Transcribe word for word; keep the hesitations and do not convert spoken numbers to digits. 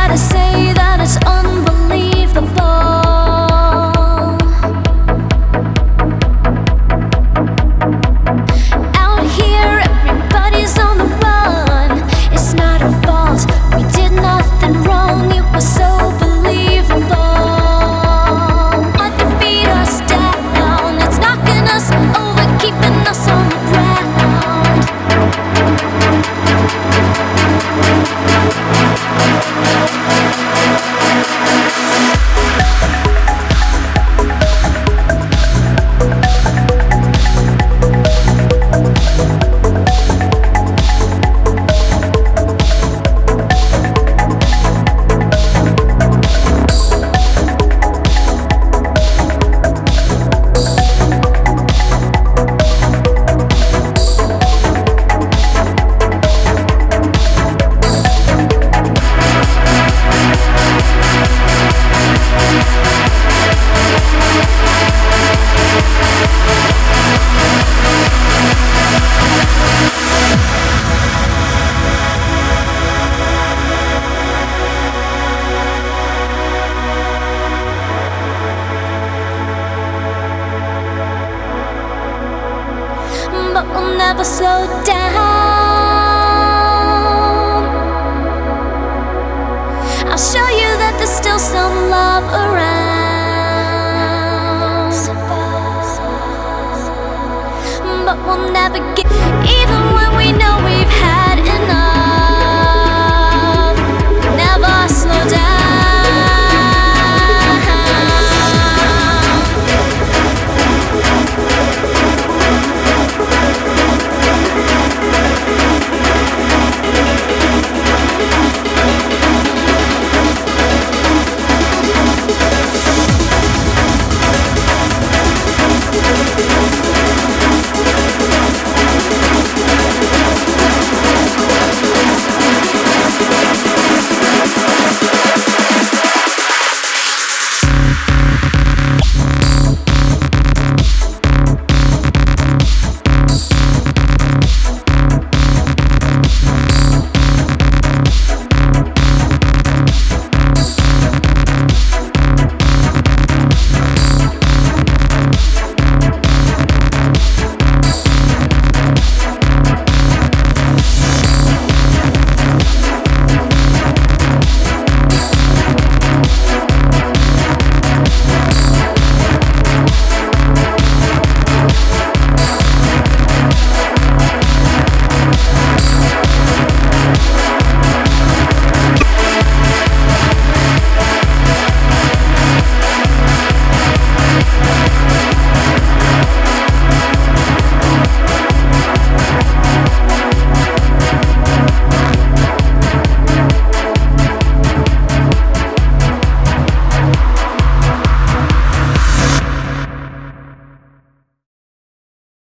gotta say that it's unbelievable. Out here, everybody's on the run. It's not our fault, we did nothing wrong. It was so believable. What to beat us down, it's knocking us over, keeping us on the ground. But we'll never slow down. I'll show you that there's still some love around. But we'll never give, even when we know we've had